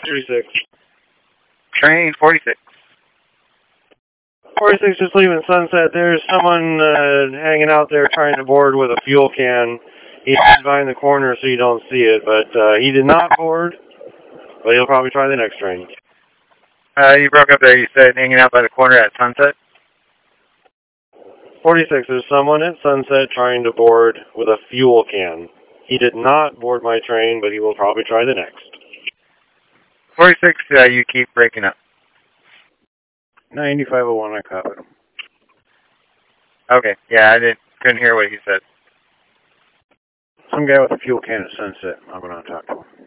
36. Train 46. 46 just leaving Sunset. There's someone hanging out there trying to board with a fuel can. He's behind the corner so you don't see it, but he did not board, but he'll probably try the next train. You broke up there. You said hanging out by the corner at Sunset? 46, there's someone at Sunset trying to board with a fuel can. He did not board my train, but he will probably try the next. 46, you keep breaking up. 9501, I copied him. Okay, yeah, couldn't hear what he said. Some guy with a fuel can at Sunset. I'm going to talk to him.